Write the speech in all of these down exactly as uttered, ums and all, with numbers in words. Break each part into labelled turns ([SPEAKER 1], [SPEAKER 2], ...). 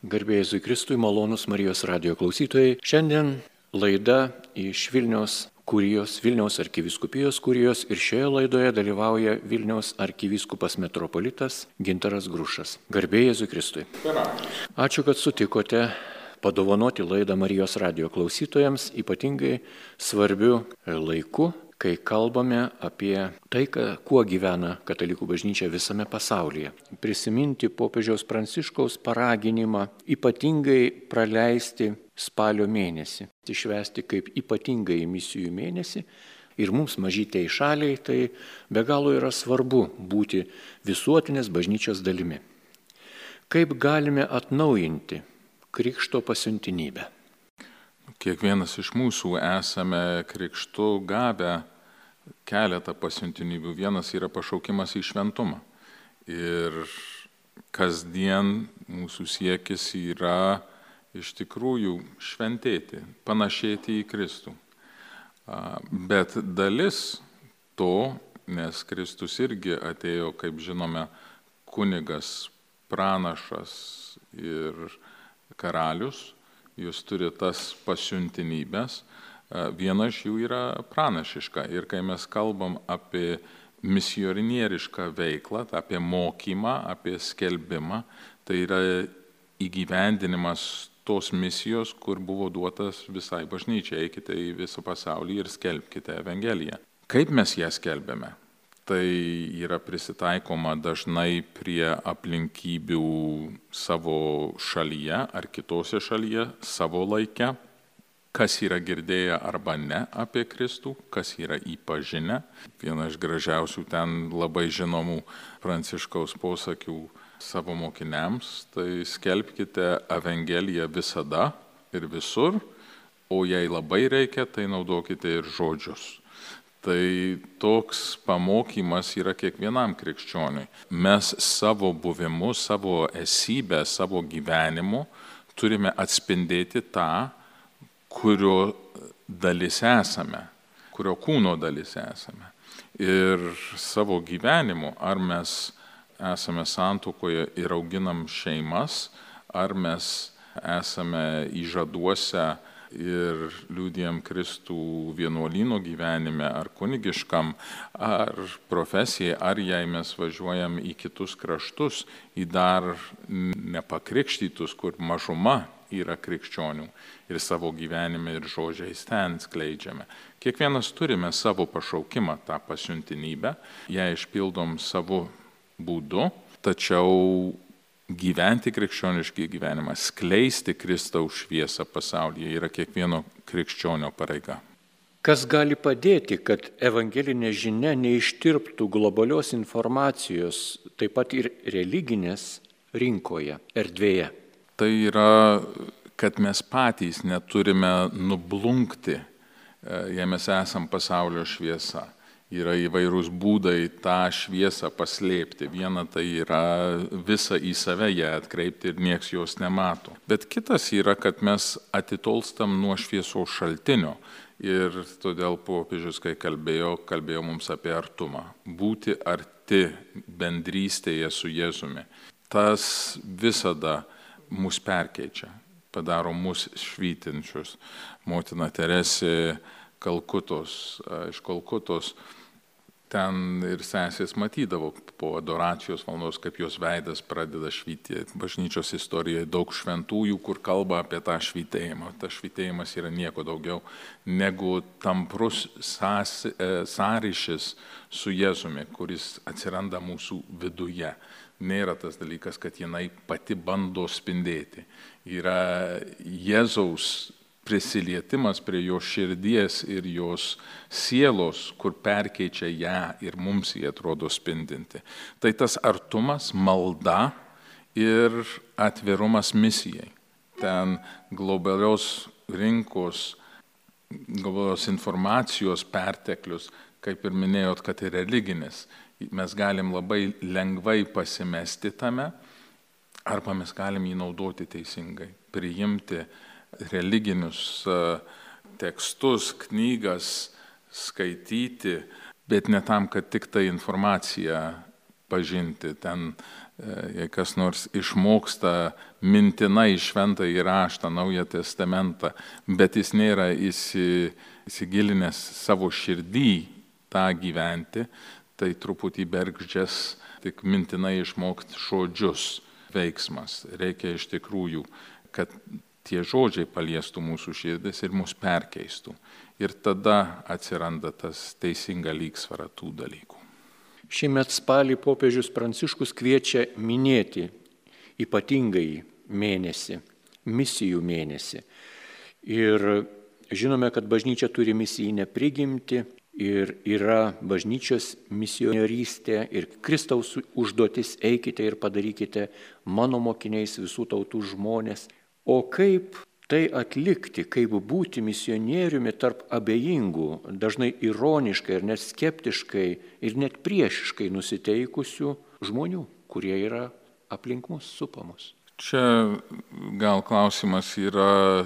[SPEAKER 1] Garbė Jėzui Kristui, malonūs Marijos radijo klausytojai. Šiandien laida iš Vilniaus kurijos, Vilniaus arkivyskupijos kurijos ir šioje laidoje dalyvauja Vilniaus arkivyskupas metropolitas Gintaras Grušas. Garbė Jėzui Kristui. Ačiū, kad sutikote padovanoti laidą Marijos radijo klausytojams ypatingai svarbiu laiku, kai kalbame apie tai, kuo gyvena katalikų bažnyčia visame pasaulyje. Prisiminti popiežiaus Pranciškaus paraginimą ypatingai praleisti spalio mėnesį, išvesti kaip ypatingai misijų mėnesį ir mums mažytei šaliai tai be galo yra svarbu būti visuotinės bažnyčios dalimi. Kaip galime atnaujinti krikšto pasiuntinybę?
[SPEAKER 2] Kiekvienas iš mūsų esame krikštu gavę keletą pasiuntinių. Vienas yra pašaukimas į šventumą. Ir kasdien mūsų siekis yra iš tikrųjų šventėti, panašėti į Kristų. Bet dalis to, nes Kristus irgi atėjo, kaip žinome, kunigas, pranašas ir karalius, jūs turi tas pasiuntinybės. Viena iš jų yra pranašiška. Ir kai mes kalbam apie misionierišką veiklą, apie mokymą, apie skelbimą, tai yra įgyvendinimas tos misijos, kur buvo duotas visai bažnyčiai. Eikite į visą pasaulį ir skelbkite Evangeliją. Kaip mes ją skelbėme? Tai yra prisitaikoma dažnai prie aplinkybių savo šalyje ar kitose šalyje, savo laike. Kas yra girdėję arba ne apie Kristų, kas yra įpažinę. Viena iš gražiausių ten labai žinomų Pranciškaus posakių savo mokiniams, tai skelbkite Evangeliją visada ir visur, o jei labai reikia, tai naudokite ir žodžius. Tai toks pamokymas yra kiekvienam krikščioniui. Mes savo buvimu, savo esybę, savo gyvenimu turime atspindėti tą, kurio dalis esame, kurio kūno dalis esame. Ir savo gyvenimu, ar mes esame santuokoje ir auginam šeimas, ar mes esame įžaduose ir liudijam Kristų vienuolyno gyvenime, ar kunigiškam, ar profesijai, ar jei mes važiuojam į kitus kraštus, į dar nepakrikštytus, kur mažuma yra krikščionių ir savo gyvenime ir žodžiais ten skleidžiame. Kiekvienas turime savo pašaukimą, tą pasiuntinybę, ją išpildom savo būdu, tačiau gyventi krikščioniškį gyvenimą, skleisti Kristaus šviesą pasaulyje yra kiekvieno krikščionio pareiga.
[SPEAKER 1] Kas gali padėti, kad evangelinė žinia neištirptų globalios informacijos, taip pat ir religinės rinkoje, erdvėje?
[SPEAKER 2] Tai yra, kad mes patys neturime nublunkti, jei mes esam pasaulio šviesa. Yra įvairūs būdai tą šviesą paslėpti. Viena tai yra visą į save ją atkreipti ir nieks jos nemato. Bet kitas yra, kad mes atitolstam nuo šviesos šaltinio. Ir todėl popiežius, kai kalbėjo, kalbėjo mums apie artumą. Būti arti bendrystėje su Jėzumi. Tas visada mus perkeičia, padaro mus švytinčius. Motina Teresė Kalkutos, iš Kalkutos, ten ir sesės matydavo po adoracijos valandos, kaip jos veidas pradeda švytėti. Bažnyčios istorijoje daug šventųjų, kur kalba apie tą švytėjimą. Tas švytėjimas yra nieko daugiau negu tamprus sąs, sąryšis su Jėzumi, kuris atsiranda mūsų viduje. Nėra tas dalykas, kad jinai pati bando spindėti. Yra Jėzaus prisilietimas prie jo širdies ir jos sielos, kur perkeičia ją ir mums jie atrodo spindinti. Tai tas artumas, malda ir atvirumas misijai. Ten globalios rinkos, globalios informacijos perteklius, kaip ir minėjot, kad ir religinis. Mes galim labai lengvai pasimesti tame, arba mes galim jį naudoti teisingai, priimti religinius tekstus, knygas, skaityti, bet ne tam, kad tik tą informaciją pažinti. Ten jei kas nors išmoksta mintinai šventąjį raštą, Naują testamentą, bet jis nėra įsigilinęs savo širdį tą gyventi, tai truputį bergždžias tik mintinai išmokti žodžius veiksmas. Reikia iš tikrųjų, kad tie žodžiai paliestų mūsų širdis ir mus perkeistų. Ir tada atsiranda tas teisinga lygsvara tų dalykų.
[SPEAKER 1] Šįmet spalį popiežius Pranciškus kviečia minėti ypatingąjį mėnesį, misijų mėnesį. Ir žinome, kad bažnyčia turi misijinę prigimtį ir yra bažnyčios misionierystė ir Kristaus užduotis eikite ir padarykite mano mokiniais visų tautų žmonės. O kaip tai atlikti, kaip būti misionieriumi tarp abejingų, dažnai ironiškai ir net skeptiškai ir net priešiškai nusiteikusių žmonių, kurie yra aplink mus, supa mus.
[SPEAKER 2] Čia gal klausimas yra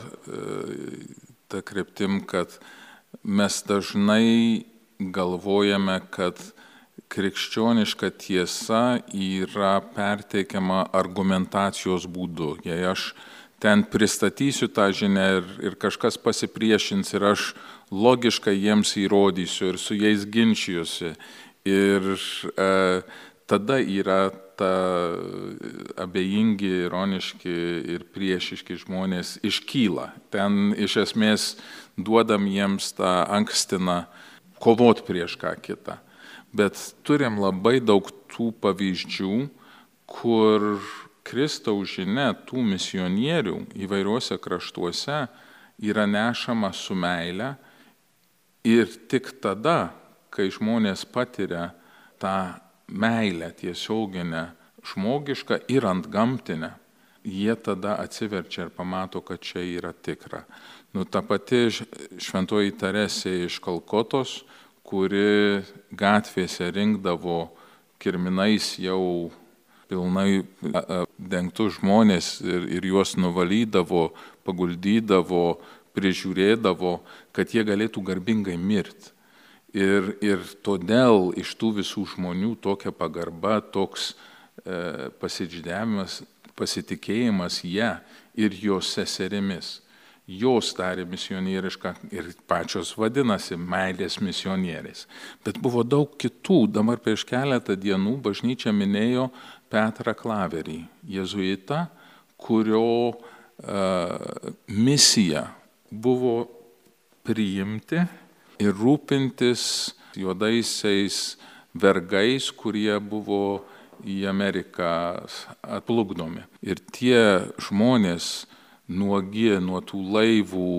[SPEAKER 2] ta kryptim, kad mes dažnai galvojame, kad krikščioniška tiesa yra perteikiama argumentacijos būdu. Jei aš ten pristatysiu tą žinią ir, ir kažkas pasipriešins ir aš logiškai jiems įrodysiu ir su jais ginčijusi. Ir e, tada yra ta abejingi, ironiški ir priešiški žmonės iškyla. Ten iš esmės duodam jiems tą ankstiną kovot prieš ką kitą. Bet turim labai daug tų pavyzdžių, kur Kristaus žinia tų misionierių įvairiuose kraštuose yra nešama su meile ir tik tada, kai žmonės patiria tą meilę tiesioginę, žmogišką ir antgamtinę, jie tada atsiverčia ir pamato, kad čia yra tikra. Nu, ta pati šventoji Teresė iš Kalkotos, kuri gatvėse rinkdavo kirminais jau pilnai dengtus žmonės ir, ir juos nuvalydavo, paguldydavo, prižiūrėdavo, kad jie galėtų garbingai mirti. Ir, ir todėl iš tų visų žmonių tokia pagarba, toks e, pasidžydėjimas, pasitikėjimas ją ir jos seserimis. Jos darė misionierišką ir pačios vadinasi meilės misionieriais. Bet buvo daug kitų. Dabar prieš keletą dienų bažnyčia minėjo Petrą Klaverį, jėzuitą, kurio uh, misija buvo priimti ir rūpintis juodaisiais vergais, kurie buvo į Ameriką atplukdomi. Ir tie žmonės nuogi nuo tų laivų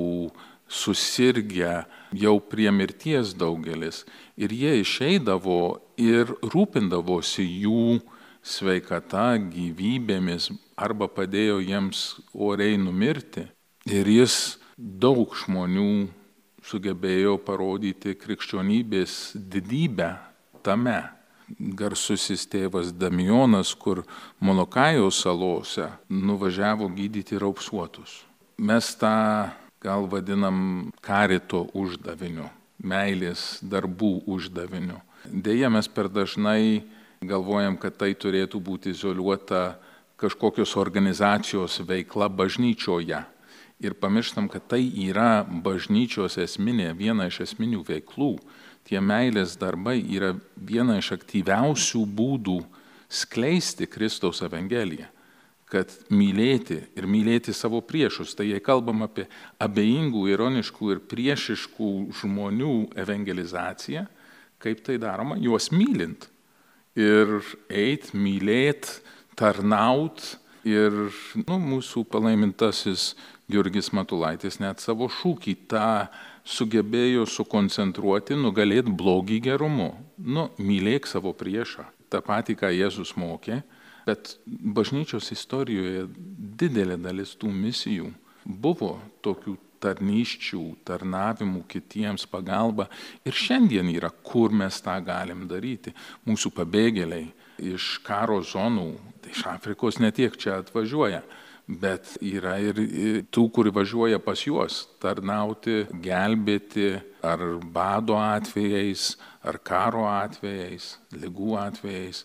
[SPEAKER 2] susirgę jau prie mirties daugelis. Ir jie išeidavo ir rūpindavosi jų sveikata, gyvybėmis arba padėjo jiems oriai numirti. Ir jis daug žmonių sugebėjo parodyti krikščionybės didybę tame. Garsusis tėvas Damijonas, kur Molokajaus salose nuvažiavo gydyti raupsuotus. Mes tą gal vadinam karito uždaviniu, meilės darbų uždaviniu. Deja, mes per dažnai galvojam, kad tai turėtų būti izoliuota kažkokios organizacijos veikla bažnyčioje. Ir pamirštam, kad tai yra bažnyčios esminė, viena iš esminių veiklų. Tie meilės darbai yra viena iš aktyviausių būdų skleisti Kristaus evangeliją, kad mylėti ir mylėti savo priešus. Tai jei kalbam apie abejingų, ironiškų ir priešiškų žmonių evangelizaciją, kaip tai daroma, juos mylint. Ir eit, mylėt, tarnaut. Ir nu, mūsų palaimintasis Jurgis Matulaitis net savo šūkį tą sugebėjo sukoncentruoti, nugalėti blogį gerumu. Nu, mylėk savo priešą. Ta pati, ką Jėzus mokė, bet bažnyčios istorijoje didelė dalis tų misijų buvo tokių tarnyščių, tarnavimų kitiems pagalba. Ir šiandien yra, kur mes tą galim daryti. Mūsų pabėgėliai iš karo zonų, iš Afrikos ne tiek čia atvažiuoja, bet yra ir tų, kur važiuoja pas juos tarnauti, gelbėti ar bado atvejais, ar karo atvejais, ligų atvejais.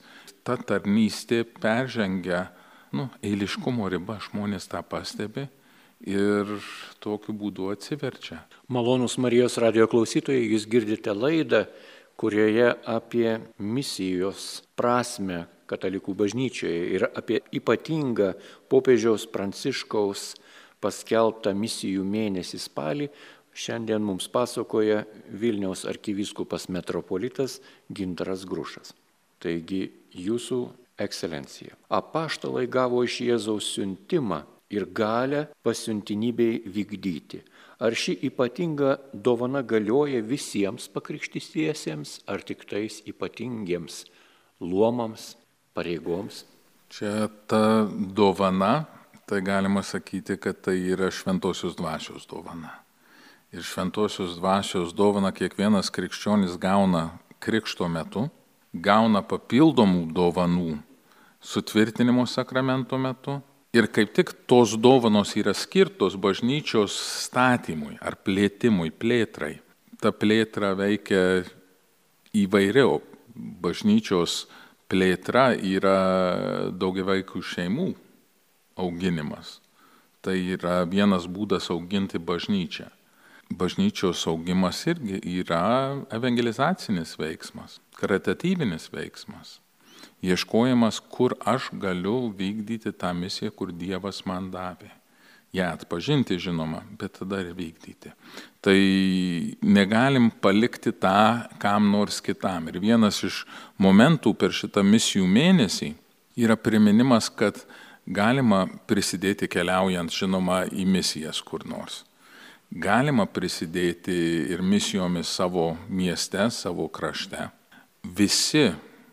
[SPEAKER 2] ta tarnystė peržengia nu, eiliškumo ribą, žmonės tą pastebi ir tokiu būdu atsiverčia.
[SPEAKER 1] Malonūs Marijos radijo klausytojai, jūs girdite laidą, kurioje apie misijos prasme katalikų bažnyčioje ir apie ypatingą popiežiaus Pranciškaus paskelbtą misijų mėnesį spalį šiandien mums pasakoja Vilniaus arkivyskupas metropolitas Gintaras Grušas. Taigi, jūsų ekscelencija, apaštalai gavo iš Jėzaus siuntimą ir galę pasiuntinybei vykdyti. Ar ši ypatinga dovana galioja visiems pakrikštystiesiems, ar tik tais ypatingiems luomams, pareigoms?
[SPEAKER 2] Čia ta dovana, tai galima sakyti, kad tai yra šventosios dvasios dovana. Ir šventosios dvasios dovana kiekvienas krikščionis gauna krikšto metu, gauna papildomų dovanų sutvirtinimo sakramento metu. Ir kaip tik tos dovanos yra skirtos bažnyčios statymui ar plėtimui, plėtrai. Ta plėtra veikia įvairiau. Bažnyčios plėtra yra daugiavaikių šeimų auginimas. Tai yra vienas būdas auginti bažnyčią. Bažnyčios augimas irgi yra evangelizacinis veiksmas, karitatyvinis veiksmas. Ieškojimas, kur aš galiu vykdyti tą misiją, kur Dievas man davė. Ja atpažinti, žinoma, bet tada ir vykdyti. Tai negalim palikti tą kam nors kitam. Ir vienas iš momentų per šitą misijų mėnesį yra priminimas, kad galima prisidėti keliaujant, žinoma, į misijas kur nors. Galima prisidėti ir misijomis savo mieste, savo krašte. Visi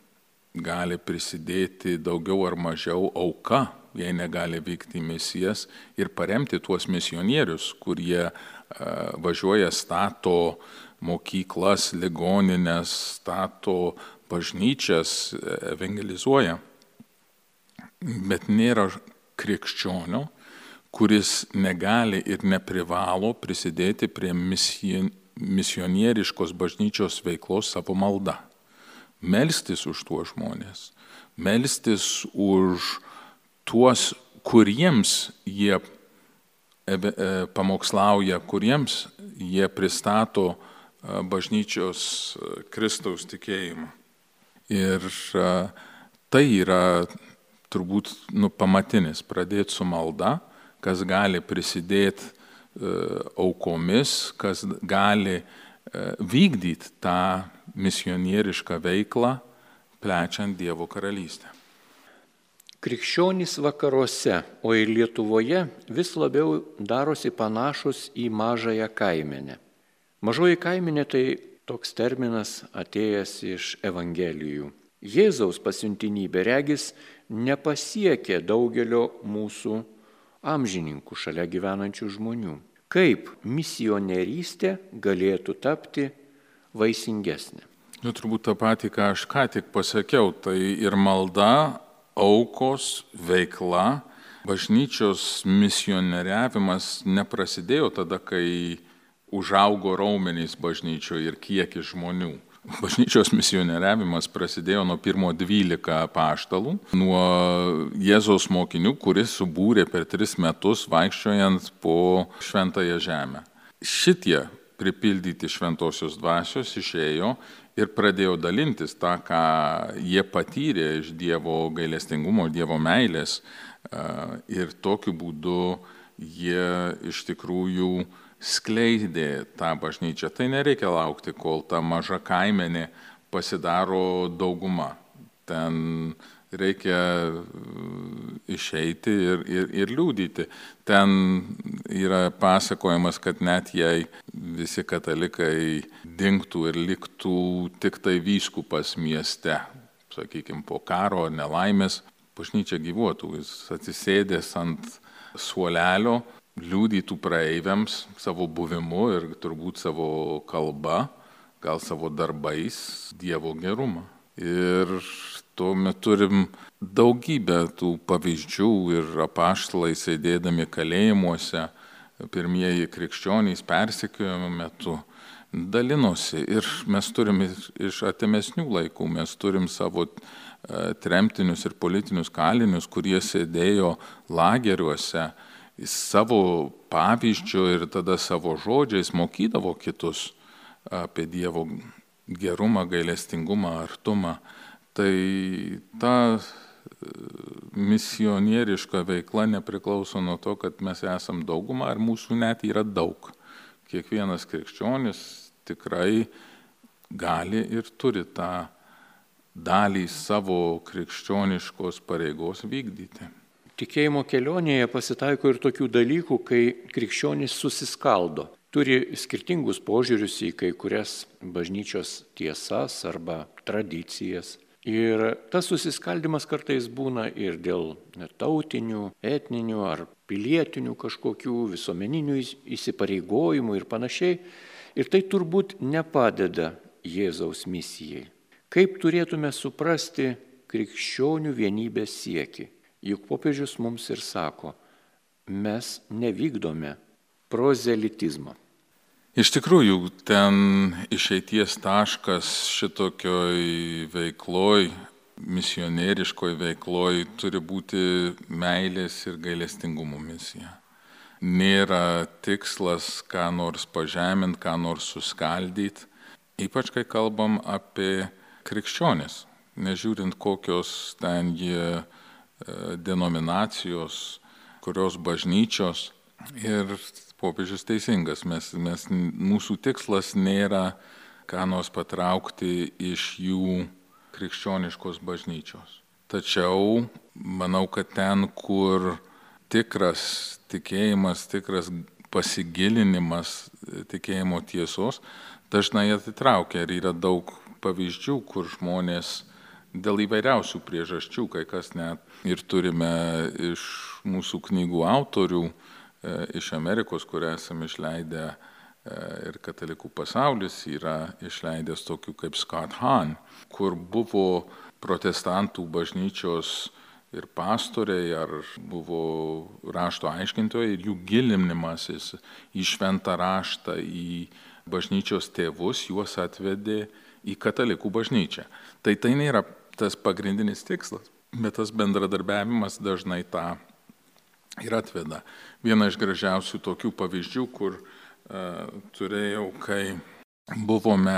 [SPEAKER 2] gali prisidėti daugiau ar mažiau auka, jei negali vykti į misijas, ir paremti tuos misionierius, kurie uh, važiuoja, stato mokyklas, ligonines, stato bažnyčias, evangelizuoja. Bet nėra krikščionio, kuris negali ir neprivalo prisidėti prie misionieriškos bažnyčios veiklos savo malda. Melstis už tuos žmonės, melstis už tuos, kuriems jie pamokslauja, kuriems jie pristato bažnyčios Kristaus tikėjimą. Ir tai yra turbūt nu, pamatinis, pradėti su malda, kas gali prisidėti aukomis, kas gali vykdyti tą misionierišką veiklą, plečiant Dievo karalystę.
[SPEAKER 1] Krikščionys vakaruose, o ir Lietuvoje vis labiau darosi panašus į mažąją kaimenę. Mažoji kaimenė tai toks terminas atėjęs iš Evangelijų. Jėzaus pasiuntinybė regis nepasiekė daugelio mūsų amžininkų šalia gyvenančių žmonių. Kaip misionierystė galėtų tapti vaisingesnė?
[SPEAKER 2] Nu, turbūt tą patį, ką aš ką tik pasakiau, tai ir malda, aukos, veikla, bažnyčios misionieriavimas neprasidėjo tada, kai užaugo raumenys bažnyčioje ir kiekis žmonių. Bažnyčios misionieriavimas prasidėjo nuo pirmo dvylika apaštalų, nuo Jėzaus mokinių, kuris subūrė per tris metus vaikščiojant po šventąją žemę. Šitie pripildyti šventosios dvasios išėjo ir pradėjo dalintis tą, ką jie patyrė iš Dievo gailestingumo, Dievo meilės, ir tokiu būdu jie iš tikrųjų skleidė tą bažnyčią. Tai nereikia laukti, kol ta maža kaimenė pasidaro dauguma. Ten reikia išeiti ir, ir, ir liūdyti. Ten yra pasakojimas, kad net jei visi katalikai dingtų ir liktų tik tai vyskupas mieste, sakykime, po karo nelaimės, bažnyčia gyvuotų. Jis atsisėdęs ant suolelio, liūdytų praeiviams savo buvimu ir turbūt savo kalba, gal savo darbais, Dievo gerumą. Ir tuo metu turim daugybę tų pavyzdžių ir apaštalai sėdėdami kalėjimuose, pirmieji krikščionys persekiojimo metu dalinosi. Ir mes turim iš artimesnių laikų, mes turim savo tremtinius ir politinius kalinius, kurie sėdėjo lageriuose, savo pavyzdžiu ir tada savo žodžiais mokydavo kitus apie Dievo gerumą, gailestingumą, artumą. Tai ta misionieriška veikla nepriklauso nuo to, kad mes esam dauguma, ar mūsų net yra daug. Kiekvienas krikščionis tikrai gali ir turi tą dalį savo krikščioniškos pareigos vykdyti.
[SPEAKER 1] Tikėjimo kelionėje pasitaiko ir tokių dalykų, kai krikščionys susiskaldo. Turi skirtingus požiūrius į kai kurias bažnyčios tiesas arba tradicijas. Ir tas susiskaldimas kartais būna ir dėl tautinių, etninių ar pilietinių kažkokių visuomeninių įsipareigojimų ir panašiai. Ir tai turbūt nepadeda Jėzaus misijai. Kaip turėtume suprasti krikščionių vienybės siekį? Juk popiežius mums ir sako, mes nevykdome prozelitizmo.
[SPEAKER 2] Iš tikrųjų, ten išeities taškas šitokioj veikloj, misionieriškoj veikloj turi būti meilės ir gailestingumo misija. Nėra tikslas ką nors pažemint, ką nors suskaldyti, ypač kai kalbam apie krikščionis, nežiūrint kokios ten jie denominacijos, kurios bažnyčios. Ir popiežius teisingas, mes, mes, mūsų tikslas nėra ką nors patraukti iš jų krikščioniškos bažnyčios. Tačiau manau, kad ten, kur tikras tikėjimas, tikras pasigilinimas tikėjimo tiesos, dažnai atitraukia ir yra daug pavyzdžių, kur žmonės dėl įvairiausių priežasčių, kai kas net ir turime iš mūsų knygų autorių, iš Amerikos, kurią esame išleidę ir katalikų pasaulis yra išleidęs tokių kaip Scott Hahn, kur buvo protestantų bažnyčios ir pastoriai, ar buvo rašto aiškintojai, ir jų gilinimasis į šventą raštą, į bažnyčios tėvus, juos atvedė į katalikų bažnyčią. Tai tai nėra tas pagrindinis tikslas, bet tas bendradarbiavimas dažnai tą ir atveda. Viena iš gražiausių tokių pavyzdžių, kur uh, turėjau, kai buvome,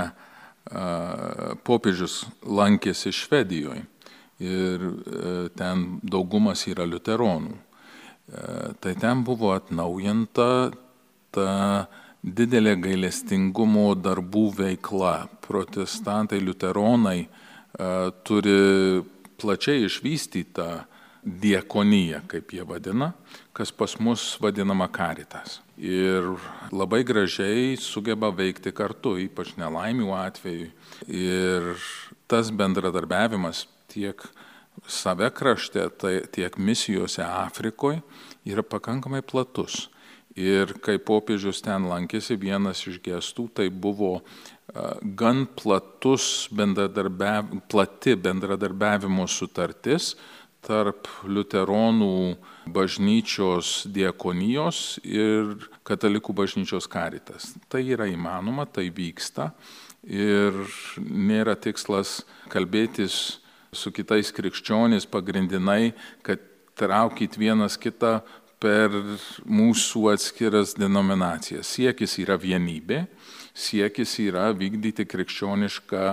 [SPEAKER 2] uh, popiežius lankėsi Švedijoje ir uh, ten daugumas yra liuteronų. Uh, tai ten buvo atnaujinta ta didelė gailestingumo darbų veikla. Protestantai, liuteronai uh, turi plačiai išvystytą diakoniją, kaip jie vadina, kas pas mus vadinama karitas. Ir labai gražiai sugeba veikti kartu, ypač nelaimių atveju. Ir tas bendradarbiavimas tiek save krašte, tai tiek misijose Afrikoje yra pakankamai platus. Ir kai popiežius ten lankėsi, vienas iš gestų tai buvo uh, gan platus bendradarbiav... plati bendradarbiavimo sutartis tarp liuteronų bažnyčios diakonijos ir katalikų bažnyčios karitas. Tai yra įmanoma, tai vyksta ir nėra tikslas kalbėtis su kitais krikščionys pagrindinai, kad traukyt vienas kitą per mūsų atskiras denominacijas. Siekis yra vienybė, siekis yra vykdyti krikščionišką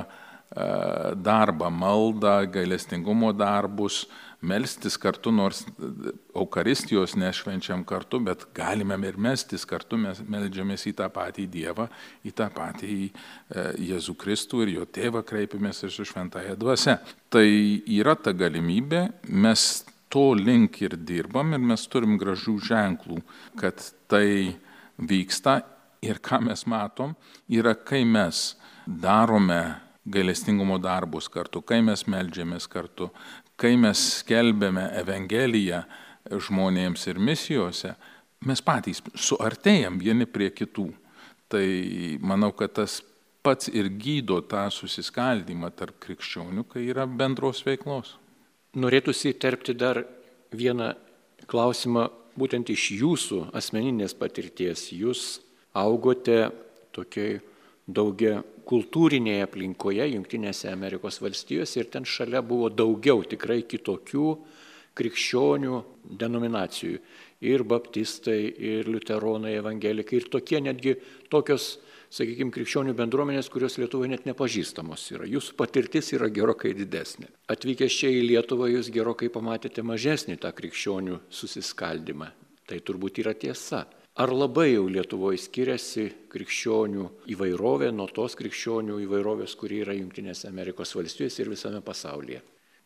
[SPEAKER 2] darbą, maldą, gailestingumo darbus, melstis kartu, nors Eucharistijos nešvenčiam kartu, bet galime ir melstis kartu, mes meldžiamės į tą patį Dievą, į tą patį Jėzų Kristų ir jo tėvą kreipiamės ir su šventąja dvasia. Tai yra ta galimybė, mes to link ir dirbam ir mes turim gražių ženklų, kad tai vyksta ir ką mes matom, yra kai mes darome gailestingumo darbus kartu, kai mes meldžiamės kartu, kai mes skelbėme Evangeliją žmonėms ir misijose, mes patys suartėjam vieni prie kitų. Tai manau, kad tas pats ir gydo tą susiskaldymą tarp krikščionių, kai yra bendros veiklos.
[SPEAKER 1] Norėtųsi įterpti dar vieną klausimą būtent iš jūsų asmeninės patirties. Jūs augote tokiai daugia kultūrinėje aplinkoje Jungtinėse Amerikos valstijose ir ten šalia buvo daugiau tikrai kitokių krikščionių denominacijų. Ir baptistai, ir liuteronai, evangelikai, ir tokie netgi tokios, sakykime, krikščionių bendruomenės, kurios Lietuvoje net nepažįstamos yra. Jūsų patirtis yra gerokai didesnė. Atvykęs čia į Lietuvą jūs gerokai pamatėte mažesnį tą krikščionių susiskaldimą. Tai turbūt yra tiesa. Ar labai jau Lietuvoje skiriasi krikščionių įvairovė nuo tos krikščionių įvairovės, kuri yra Jungtinėse Amerikos valstijose ir visame pasaulyje?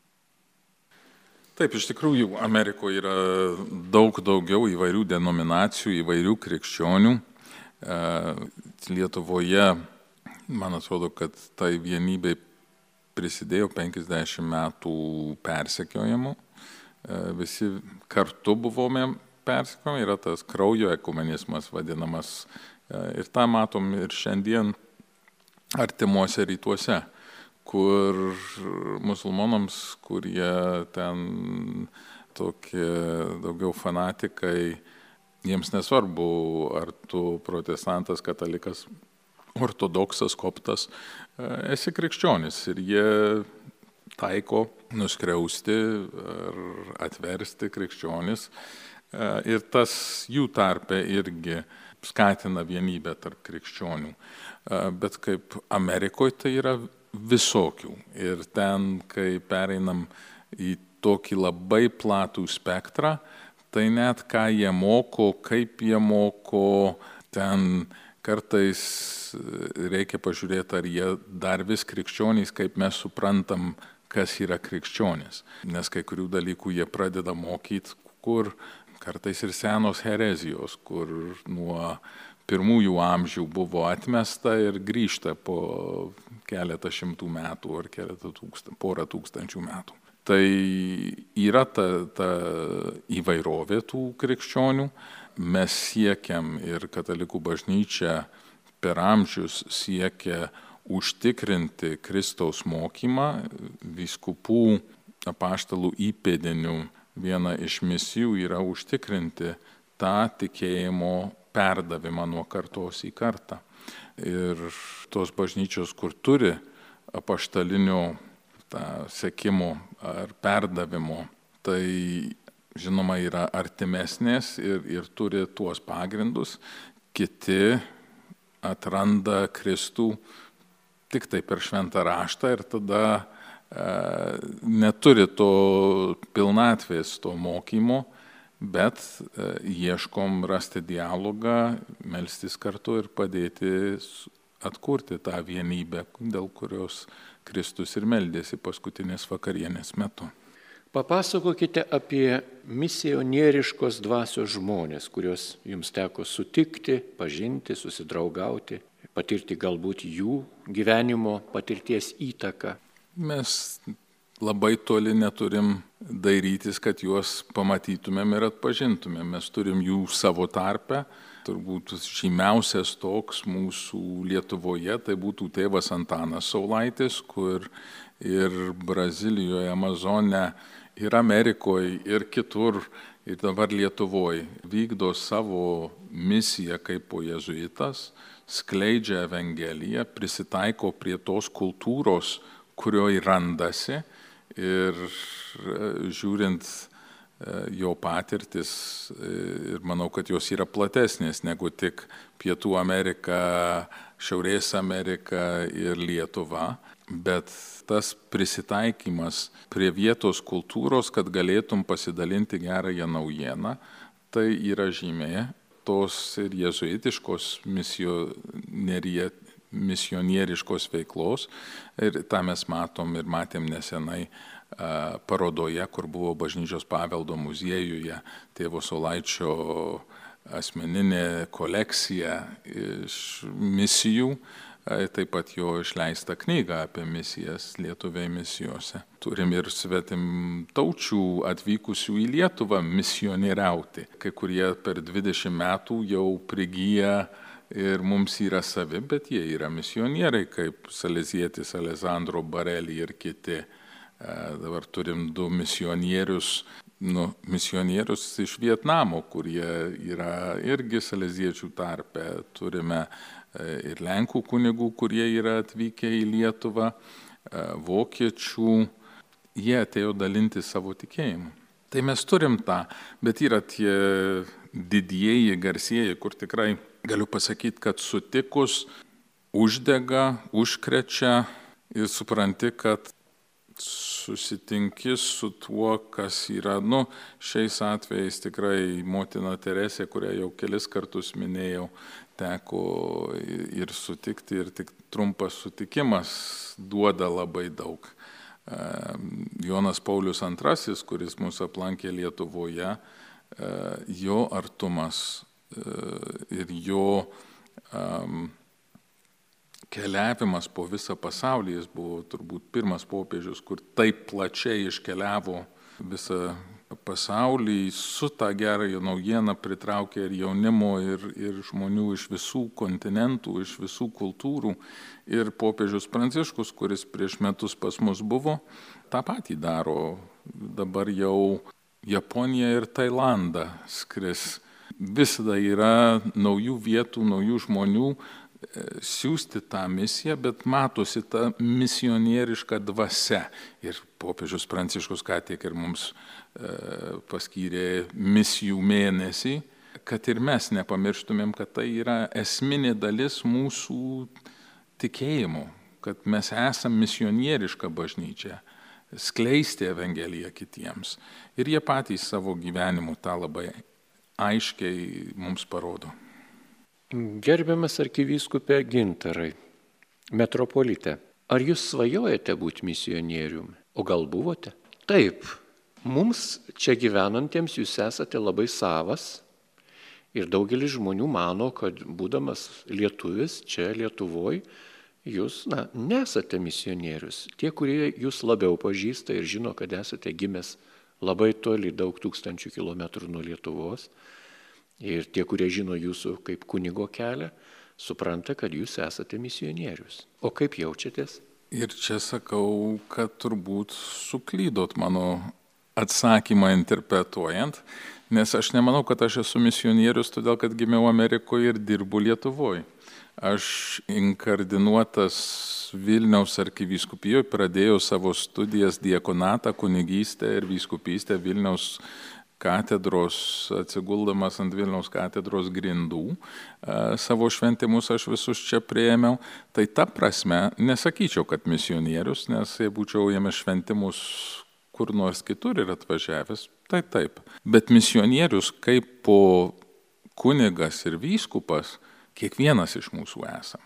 [SPEAKER 2] Taip, iš tikrųjų, Amerikoje yra daug daugiau įvairių denominacijų, įvairių krikščionių. Lietuvoje, man atrodo, kad tai vienybei prisidėjo penkiasdešimt metų persekiojimų. Visi kartu buvome persekiojami, yra tas kraujo ekumenizmas vadinamas. Ir tą matom ir šiandien artimuose rytuose, kur musulmonams, kurie ten tokie daugiau fanatikai, jiems nesvarbu, ar tu protestantas, katalikas, ortodoksas, koptas, esi krikščionis ir jie taiko nuskriausti ar atversti krikščionis ir tas jų tarpe irgi skatina vienybę tarp krikščionių. Bet kaip Amerikoje tai yra visokių. Ir ten, kai pereinam į tokį labai platų spektrą, tai net ką jie moko, kaip jie moko, ten kartais reikia pažiūrėti, ar jie dar vis krikščionys, kaip mes suprantam, kas yra krikščionis. Nes kai kurių dalykų jie pradeda mokyti, kur kartais ir senos herezijos, kur nuo pirmųjų amžių buvo atmesta ir grįžta po keletą šimtų metų ar keletą tūkstančių, porą tūkstančių metų. Tai yra ta, ta įvairovė tų krikščionių. Mes siekiam ir katalikų bažnyčia per amžius siekia užtikrinti Kristaus mokymą, vyskupų apaštalų įpėdinių. Viena iš misijų yra užtikrinti tą tikėjimo perdavimą nuo kartos į kartą. Ir tos bažnyčios, kur turi apaštalinio sekimo ar perdavimo, tai žinoma yra artimesnės ir, ir turi tuos pagrindus. Kiti atranda Kristų tik tai per šventą raštą ir tada e, neturi to pilnatvės, to mokymo, bet ieškom rasti dialogą, melstis kartu ir padėti atkurti tą vienybę, dėl kurios Kristus ir meldėsi paskutinės vakarienės metu.
[SPEAKER 1] Papasakokite apie misionieriškos dvasios žmonės, kuriuos jums teko sutikti, pažinti, susidraugauti, patirti galbūt jų gyvenimo patirties įtaką.
[SPEAKER 2] Mes labai toli neturim dairytis, kad juos pamatytumėm ir atpažintumėm. Mes turim jų savo tarpe. Turbūt žymiausias toks mūsų Lietuvoje tai būtų tėvas Antanas Saulaitis, kur ir Brazilijoje, Amazone, ir Amerikoje, ir kitur, ir dabar Lietuvoje vykdo savo misiją kaip po jėzuitas, skleidžia evangeliją, prisitaiko prie tos kultūros, kurioje randasi. Ir žiūrint jo patirtis, ir manau, kad jos yra platesnės negu tik Pietų Amerika, Šiaurės Amerika ir Lietuva, bet tas prisitaikymas prie vietos kultūros, kad galėtum pasidalinti gerąją naujieną, tai yra žymė tos ir jėzuitiškos misionierija misionieriškos veiklos ir tą mes matom ir matėm nesenai a, parodoje, kur buvo Bažnyčios paveldo muziejuje tėvo Saulaičio asmeninė kolekcija iš misijų, a, taip pat jo išleista knyga apie misijas lietuviai misijose. Turim ir svetim taučių atvykusių į Lietuvą misionieriauti, kai kurie per dvidešimt metų jau prigyja ir mums yra savi, bet jie yra misionieriai, kaip salezietis Alessandro Barelli ir kiti. Dabar turim du misionierius, nu, misionierius iš Vietnamo, kurie yra irgi saleziečių tarpe. Turime ir Lenkų kunigų, kurie yra atvykę į Lietuvą, vokiečių, jie atėjo dalinti savo tikėjimu. Tai mes turim tą, bet yra tie didieji, garsieji, kur tikrai galiu pasakyti, kad sutikus uždega, užkrečia ir supranti, kad susitinki su tuo, kas yra, nu, šiais atvejais tikrai motina Teresė, kurią jau kelis kartus minėjau, teko ir sutikti, ir tik trumpas sutikimas duoda labai daug. Jonas Paulius antrasis, kuris mūsų aplankė Lietuvoje, jo artumas ir jo keliavimas po visą pasaulį, jis buvo turbūt pirmas popiežius, kur taip plačiai iškeliavo visą pasaulį, su tą gerąją naujieną pritraukė ir jaunimo, ir, ir žmonių iš visų kontinentų, iš visų kultūrų. Ir popiežius Pranciškus, kuris prieš metus pas mus buvo, tą patį daro. Dabar jau Japonija ir Tailandą skris. Visada yra naujų vietų, naujų žmonių, siūsti tą misiją, bet matosi ta misionieriška dvasia. Ir popiežius Pranciškus ką tik ir mums paskyrė misijų mėnesį, kad ir mes nepamirštumėm, kad tai yra esminė dalis mūsų tikėjimo, kad mes esam misionieriška bažnyčia, skleisti Evangeliją kitiems. Ir jie patys savo gyvenimu tą labai aiškiai mums parodo.
[SPEAKER 1] Gerbiamas arkivyskupė Gintarai, metropolite, ar jūs svajojate būti misionieriumi? O gal buvote? Taip, mums čia gyvenantiems jūs esate labai savas ir daugelis žmonių mano, kad būdamas lietuvis čia Lietuvoje, jūs, na, nesate misionierius. Tie, kurie jūs labiau pažįsta ir žino, kad esate gimęs labai toli, daug tūkstančių kilometrų nuo Lietuvos, ir tie, kurie žino jūsų kaip kunigo kelią, supranta, kad jūs esate misionierius. O kaip jaučiatės?
[SPEAKER 2] Ir čia sakau, kad turbūt suklydot mano atsakymą interpretuojant, nes aš nemanau, kad aš esu misionierius, todėl kad gimiau Amerikoje ir dirbu Lietuvoje. Aš inkardinuotas Vilniaus arkivyskupijoje, pradėjau savo studijas diakonatą, kunigystę ir vyskupystę Vilniaus katedros, atsiguldamas ant Vilniaus katedros grindų. Savo šventimus aš visus čia priėmiau. Tai ta prasme nesakyčiau, kad misionierius, nes jei būčiau jame šventimus kur nors kitur ir atvažiavęs, tai taip. Bet misionierius kaip po kunigas ir vyskupas, kiekvienas iš mūsų esam.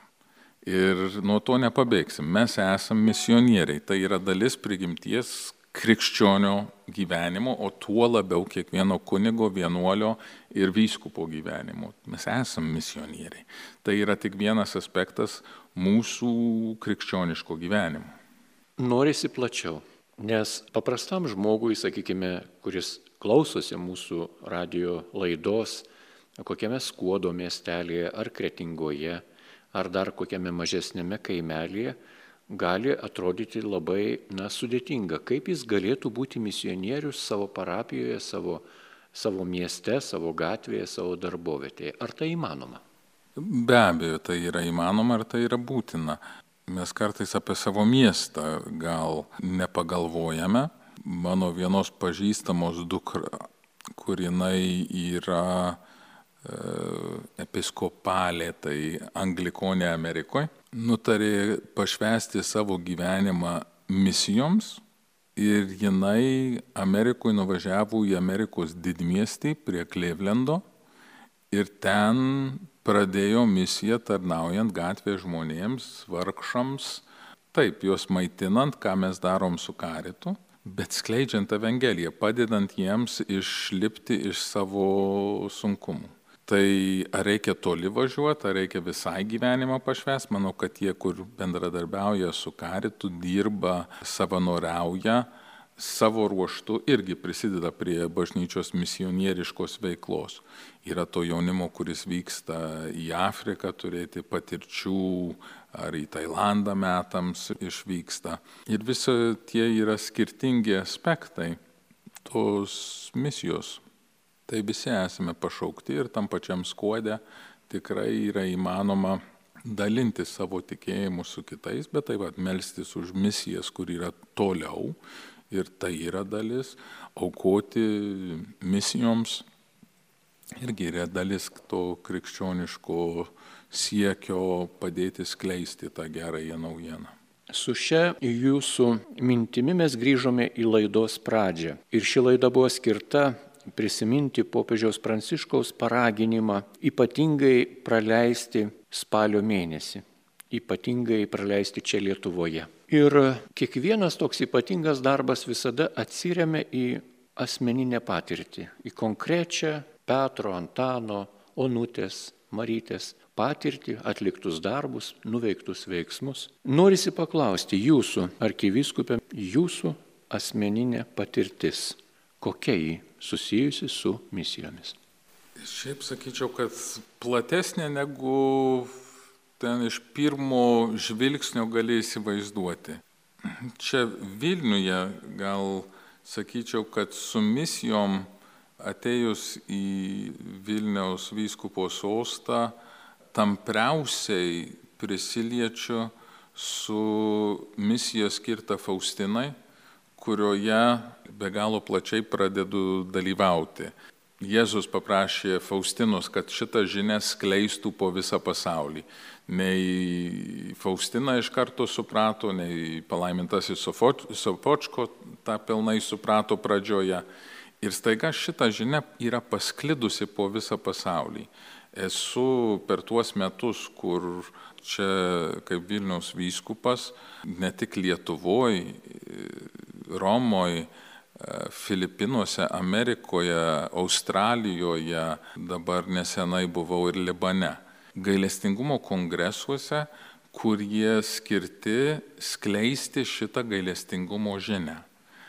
[SPEAKER 2] Ir nuo to nepabėgsim. Mes esam misionieriai. Tai yra dalis prigimties krikščionio gyvenimo, o tuo labiau kiekvieno kunigo, vienuolio ir vyskupo gyvenimo. Mes esam misionieriai. Tai yra tik vienas aspektas mūsų krikščioniško gyvenimo.
[SPEAKER 1] Norisi plačiau, nes paprastam žmogui, sakykime, kuris klausosi mūsų radio laidos, kokiame Skuodo miestelėje ar Kretingoje, ar dar kokiame mažesnėme kaimelėje, gali atrodyti labai, na, sudėtinga. Kaip jis galėtų būti misionierius savo parapijoje, savo, savo mieste, savo gatvėje, savo darbovietėje? Ar tai įmanoma?
[SPEAKER 2] Be abejo, tai yra įmanoma ir tai yra būtina. Mes kartais apie savo miestą gal nepagalvojame. Mano vienos pažįstamos dukra, kur jinai yra episkopalė, tai anglikonė Amerikoje, nutarė pašvęsti savo gyvenimą misijoms ir jinai Amerikoje nuvažiavo į Amerikos didmiestį prie Clevelando ir ten pradėjo misiją tarnaujant gatvės žmonėms, vargšams, taip, juos maitinant, ką mes darom su Karitu, bet skleidžiant Evangeliją, padedant jiems išlipti iš savo sunkumų. Tai ar reikia toli važiuoti, ar reikia visai gyvenimą pašvęsti? Manau, kad tie, kur bendradarbiauja su Karitu, dirba, savanoriauja, savo ruoštu irgi prisideda prie bažnyčios misionieriškos veiklos. Yra to jaunimo, kuris vyksta į Afriką turėti patirčių, ar į Tailandą metams išvyksta. Ir visi tie yra skirtingi aspektai tos misijos. Tai visi esame pašaukti ir tam pačiam Skuode tikrai yra įmanoma dalinti savo tikėjimu su kitais, bet taip pat melstis už misijas, kur yra toliau, ir tai yra dalis, aukoti misijoms irgi yra dalis to krikščioniško siekio padėti skleisti tą gerąją naujieną.
[SPEAKER 1] Su šia jūsų mintimi mes grįžome į laidos pradžią. Ir ši laida buvo skirta prisiminti popiežiaus Pranciškaus paraginimą ypatingai praleisti spalio mėnesį, ypatingai praleisti čia Lietuvoje. Ir kiekvienas toks ypatingas darbas visada atsiremia į asmeninę patirtį, į konkrečią Petro, Antano, Onutės, Marytės patirtį, atliktus darbus, nuveiktus veiksmus. Norisi paklausti jūsų, arkivyskupė, jūsų asmeninė patirtis, kokia ji susijusi su misijomis?
[SPEAKER 2] Šiaip sakyčiau, kad platesnė negu ten iš pirmo žvilgsnio gali įsivaizduoti. Čia Vilniuje gal sakyčiau, kad su misijom atėjus į Vilniaus vyskupo sostą, tampriausiai prisiliečiu su misija skirta Faustinai, kurioje be galo plačiai pradedu dalyvauti. Jėzus paprašė Faustinos, kad šitą žinią skleistų po visą pasaulį. Nei Faustina iš karto suprato, nei palaimintasis Sopočko tą pilnai suprato pradžioje. Ir staiga šita žinia yra pasklidusi po visą pasaulį. Esu per tuos metus, kur čia kaip Vilniaus vyskupas, ne tik Lietuvoje, Romoje, Filipinuose, Amerikoje, Australijoje, dabar nesenai buvau ir Libane. Gailestingumo kongresuose, kurie skirti skleisti šitą gailestingumo žinią.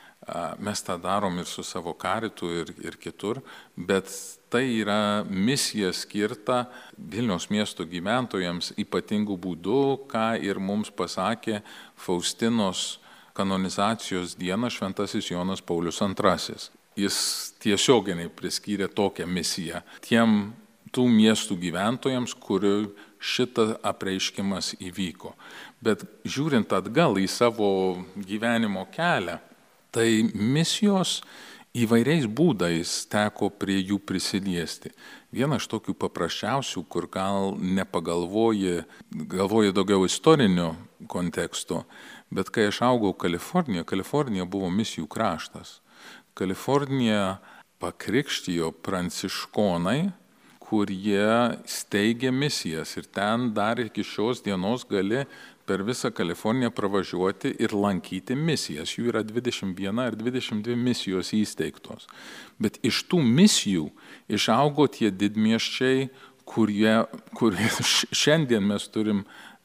[SPEAKER 2] Mes tą darom ir su savo karitu ir, ir kitur, bet tai yra misija skirta Vilniaus miesto gyventojams ypatingų būdų, ką ir mums pasakė Faustinos kanonizacijos dieną šventasis Jonas Paulius antrasis. Jis tiesioginiai priskyrė tokią misiją tiem tų miestų gyventojams, kurių šitą apreiškimas įvyko. Bet žiūrint atgal į savo gyvenimo kelią, tai misijos įvairiais būdais teko prie jų prisiliesti. Viena iš tokių paprasčiausių, kur gal nepagalvoji, galvoji daugiau istorinio konteksto, bet kai aš augau Kalifornijoje, Kalifornija buvo misijų kraštas. Kalifornija pakrikštijo pranciškonai, kurie steigė misijas ir ten dar iki šios dienos gali per visą Kaliforniją pravažiuoti ir lankyti misijas. Jų yra dvidešimt viena ar dvidešimt dvi misijos įsteigtos. Bet iš tų misijų išaugo tie didmiesčiai, kurie, kurie šiandien mes turim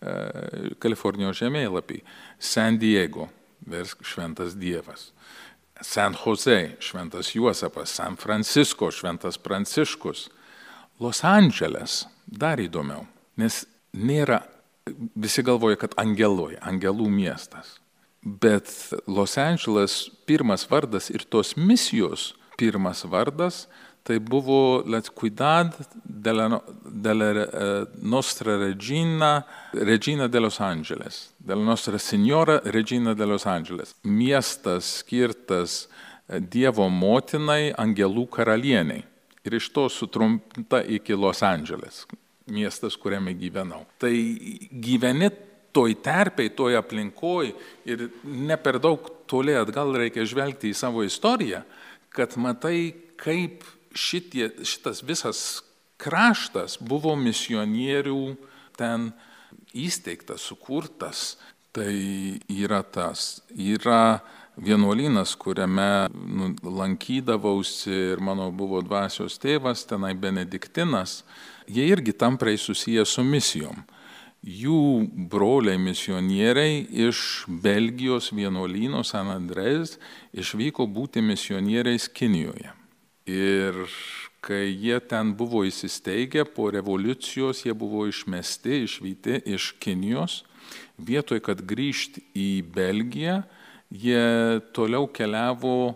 [SPEAKER 2] e, Kalifornijos žemėlapį. San Diego, versk šventas Dievas. San Jose, šventas Juozapas. San Francisco, šventas Pranciškus. Los Andželes, dar įdomiau, nes nėra, visi galvoja, kad angeloj, angelų miestas. Bet Los Andželes pirmas vardas ir tos misijos pirmas vardas, tai buvo La Ciudad de la, de la Nostra Regina, Regina de Los Angeles, de la Nostra Signora Regina de Los Angeles. Miestas skirtas Dievo motinai, angelų karalieniai. Ir iš to sutrumpinta iki Los Andželes, miestas, kuriame gyvenau. Tai gyveni toj terpėj, toj aplinkoj ir ne per daug toliai atgal reikia žvelgti į savo istoriją, kad matai, kaip šitie, šitas visas kraštas buvo misionierių ten įsteigtas, sukurtas. Tai yra tas, yra vienuolynas, kuriame nu, lankydavausi ir mano buvo dvasios tėvas, tenai benediktinas, jie irgi tampriai susiję su misijom. Jų broliai misionieriai iš Belgijos vienuolyno San Andrės išvyko būti misionieriais Kinijoje. Ir kai jie ten buvo įsisteigę, po revoliucijos jie buvo išmesti, išvyti iš Kinijos, vietoj kad grįžti į Belgiją, jie toliau keliavo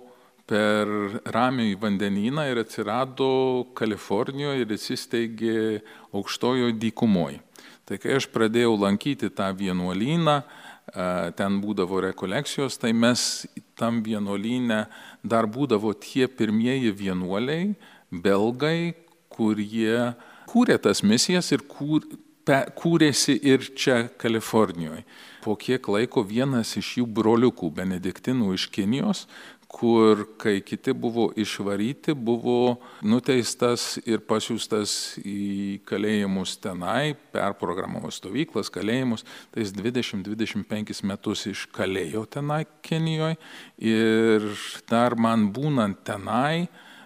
[SPEAKER 2] per Ramųjį vandenyną ir atsirado Kalifornijoje ir įsisteigė aukštojoje dykumoje. Tai kai aš pradėjau lankyti tą vienuolyną, ten būdavo rekolekcijos, tai mes tam vienuolyne dar būdavo tie pirmieji vienuoliai, belgai, kurie kūrė tas misijas ir kūr, pe, kūrėsi ir čia Kalifornijoje. Po kiek laiko vienas iš jų broliukų, benediktinų iš Kinijos, kur kai kiti buvo išvaryti, buvo nuteistas ir pasiųstas į kalėjimus tenai, perprogramavo stovyklas, kalėjimus, tai jis dvidešimt dvidešimt penkis metus iškalėjo tenai Kinijoje ir dar man būnant tenai,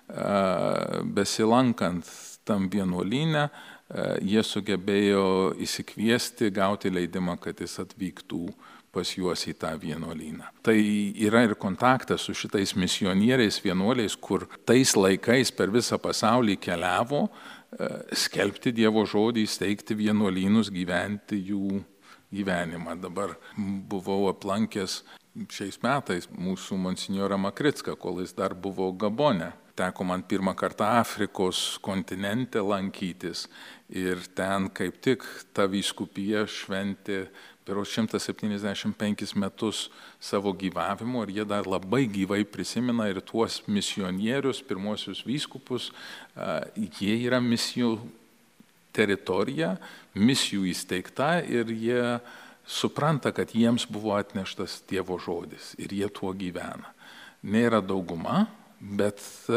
[SPEAKER 2] besilankant tam vienuolyne, jie sugebėjo įsikviesti, gauti leidimą, kad jis atvyktų pas juos į tą vienuolyną. Tai yra ir kontaktas su šitais misionieriais, vienuoliais, kur tais laikais per visą pasaulį keliavo, skelbti Dievo žodį, steigti vienuolynus, gyventi jų gyvenimą. Dabar buvau aplankęs šiais metais mūsų monsinjorą Makricką, kol jis dar buvo Gabone. Teko man pirmą kartą Afrikos kontinente lankytis ir ten kaip tik ta vyskupija šventė berods šimtas septyniasdešimt penkis metus savo gyvavimo ir jie dar labai gyvai prisimena ir tuos misionierius, pirmosius vyskupus, jie yra misijų teritorija, misijų įsteigta ir jie supranta, kad jiems buvo atneštas Dievo žodis ir jie tuo gyvena. Nėra dauguma, bet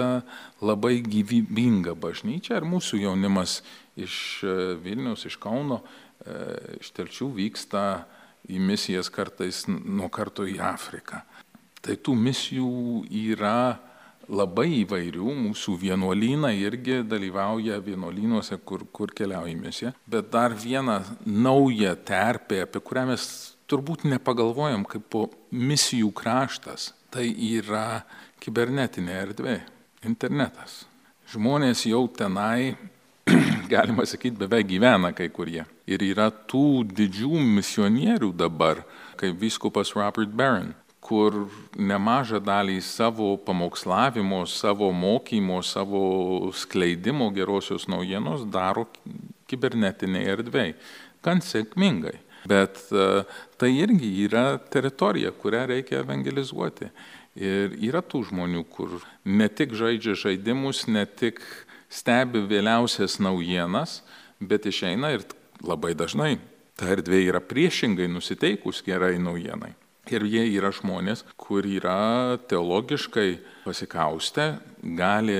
[SPEAKER 2] labai gyvybinga bažnyčia ir mūsų jaunimas iš Vilniaus, iš Kauno, iš Telšių vyksta į misijas kartais nuo karto į Afriką. Tai tų misijų yra labai įvairių, mūsų vienuolynai irgi dalyvauja vienuolynuose, kur, kur keliauja į misiją, bet dar viena nauja terpė, apie kurią mes turbūt nepagalvojam kaip po misijų kraštas, tai yra kibernetinė erdvė, internetas. Žmonės jau tenai, galima sakyti, beveik gyvena kai kurie. Ir yra tų didžių misionierių dabar, kaip vyskupas Robert Barron, kur nemažą dalį savo pamokslavimo, savo mokymo, savo skleidimo gerosios naujienos daro kibernetinėje erdvėje. Gan sėkmingai. Bet uh, tai irgi yra teritorija, kurią reikia evangelizuoti. Ir yra tų žmonių, kur ne tik žaidžia žaidimus, ne tik stebi vėliausias naujienas, bet išeina ir labai dažnai ta erdvė yra priešingai nusiteikus gerai naujienai. Ir jie yra žmonės, kur yra teologiškai pasikaustę, gali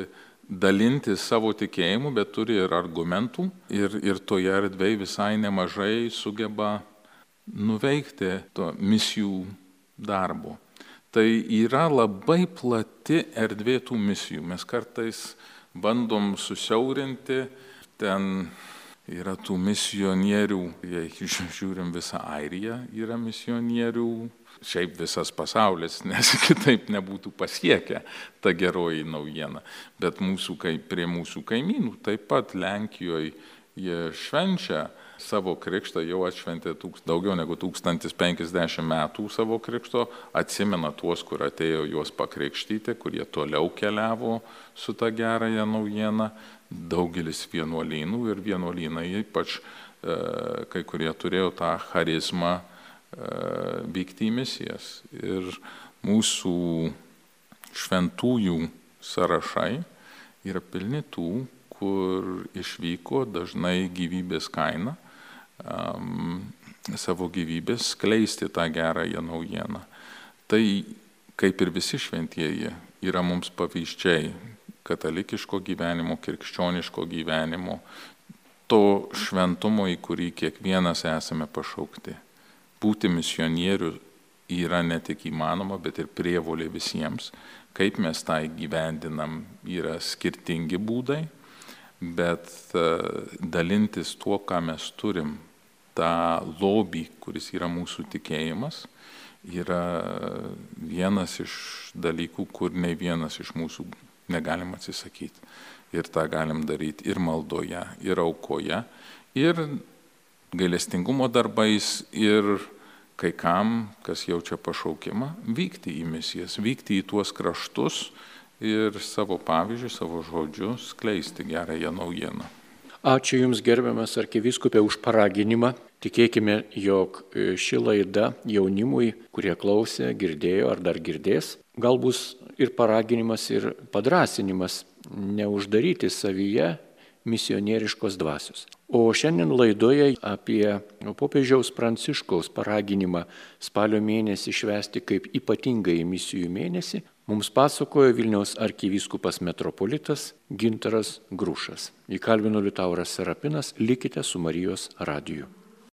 [SPEAKER 2] dalinti savo tikėjimu, bet turi ir argumentų ir, ir toje erdvėje visai nemažai sugeba nuveikti to misijų darbo. Tai yra labai plati erdvė tų misijų. Mes kartais bandom susiaurinti, ten yra tų misionierių, jei žiūrim visą Airiją, yra misionierių, šiaip visas pasaulis, nes kitaip nebūtų pasiekę ta geroji naujiena. Bet mūsų, prie mūsų kaimynų, taip pat Lenkijoje jie švenčia savo krikštą, jau atšventė tūks, daugiau negu tūkstantis penkiasdešimt metų savo krikšto, atsimena tuos, kur atėjo juos pakrikštyti, kurie toliau keliavo su ta gerąją naujieną, daugelis vienuolynų ir vienuolynai, ypač e, kai kurie turėjo tą charizmą e, vykti į misijas. Ir mūsų šventųjų sąrašai yra pilni tų, kur išvyko dažnai gyvybės kaina, um, savo gyvybės skleisti tą gerąją naujieną. Tai, kaip ir visi šventieji, yra mums pavyzdžiai katalikiško gyvenimo, krikščioniško gyvenimo, to šventumo, į kurį kiekvienas esame pašaukti. Būti misionierių yra ne tik įmanoma, bet ir prievolė visiems. Kaip mes tą įgyvendinam, yra skirtingi būdai, bet dalintis tuo, ką mes turim, tą lobį, kuris yra mūsų tikėjimas, yra vienas iš dalykų, kur nei vienas iš mūsų negalim atsisakyti. Ir tą galim daryti ir maldoje, ir aukoje, ir gailestingumo darbais, ir kai kam, kas jaučia pašaukimą, vykti į misijas, vykti į tuos kraštus ir savo pavyzdžių, savo žodžiu skleisti gerąją naujieną.
[SPEAKER 1] Ačiū Jums, gerbiamas arkivyskupė, už paraginimą. Tikėkime, jog ši laida jaunimui, kurie klausė, girdėjo ar dar girdės, gal bus ir paraginimas, ir padrasinimas neuždaryti savyje misionieriškos dvasios. O šiandien laidoje apie popiežiaus Pranciškaus paraginimą spalio mėnesį švęsti kaip ypatingąjį misijų mėnesį mums pasakojo Vilniaus arkivyskupas metropolitas Gintaras Grušas. Įkalbino Liutauras Serapinas, likite su Marijos radiju.